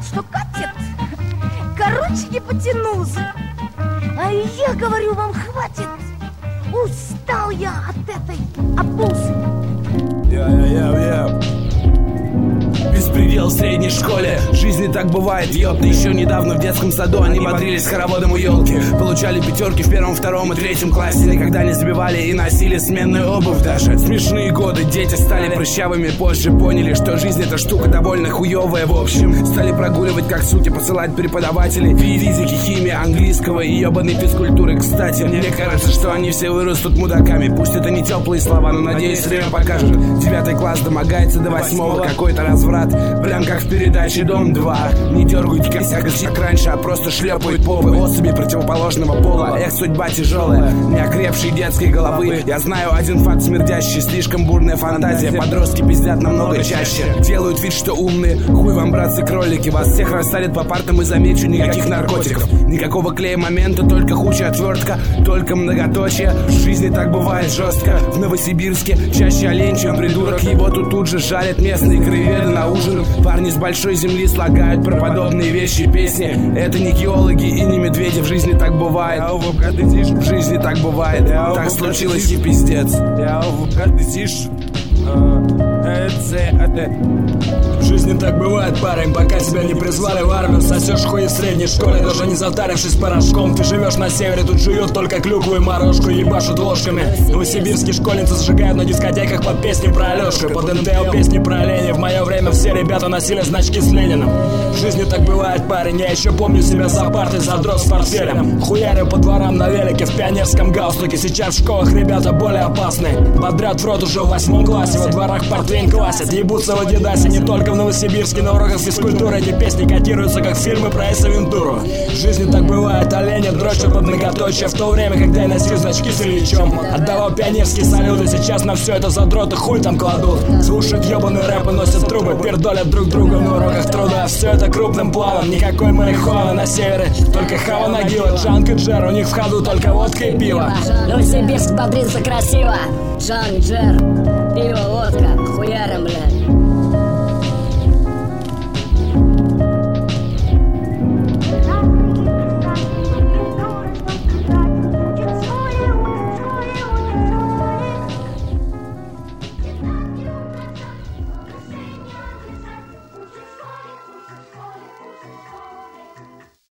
что катит. Короче, не потянулся. А я говорю, вам хватит. Устал я от этой обузы. Беспредел в средней школе. В жизни так бывает, ёпта. Еще недавно в детском саду они бодрились хороводом у елки. Получали пятерки в первом, втором и третьем классе. Никогда не забивали и носили сменную обувь даже. Смешные годы, дети стали прыщавыми. Позже поняли, что жизнь эта штука довольно хуёвая. В общем, стали прогуливать как суки, посылать преподавателей физики, химии, английского и ёбаной физкультуры. Кстати, мне кажется, что они все вырастут мудаками. Пусть это не теплые слова, но надеюсь, время покажет. 9 класс домогается до 8-го. Какой-то разврат, прям как в передаче «Дом-2». Не дергайте косяк, как раньше, а просто шлепают попы особи противоположного пола. Эх, судьба тяжелая, неокрепшей детской головы. Я знаю один факт смердящий, слишком бурная фантазия. Подростки пиздят намного чаще, делают вид, что умные. Хуй вам, братцы-кролики, вас всех рассадят по партам и замечу, никаких наркотиков. Никакого клея момента, только хуча отвертка, только многоточие. В жизни так бывает жестко. В Новосибирске чаще олень, чем придурок. Его тут же жарят местные креветы на ужин. Парни с большой земли слагают про подобные вещи песни. Это не геологи и не медведи. В жизни так бывает. В жизни так бывает. Так случилось и пиздец. В жизни так бывает, парень, пока тебя не призвали в армию. Сосешь хуй в средней школе, даже не затарившись порошком. Ты живешь на севере, тут жуют только клюкву и морожку, ебашут ложками. Новосибирские школьницы сжигают на дискотеках под песни про Алёшу, под НТО песни про оленей. В мое время все ребята носили значки с Лениным. В жизни так бывает, парень, я еще помню себя за партой, задрот с портфелем. Хуярю по дворам на велике в пионерском галстуке. Сейчас в школах ребята более опасные. Бодрят в рот уже в 8 классе, во дворах портвейн классят. Ебутся в Адидасе не только в Новосибирске. На уроках физкультуры эти песни котируются как фильмы про Эйса Вентуру. В жизни так бывает, олени дрочат под многоточие. В то время, когда я носил значки с Ильичом, отдавал пионерские салюты. Сейчас на все это задроты хуй там кладут. Слушают ебаные рэпы, носят трубы, пердолят друг друга на уроках труда. Все это крупным планом, никакой марихуаны на севере. Только хава нагила, Джанк и Джер. У них в ходу только водка и пиво. Новосибирск бодрится красиво. Джанк, Джер, пиво, водка, хуярим, блядь.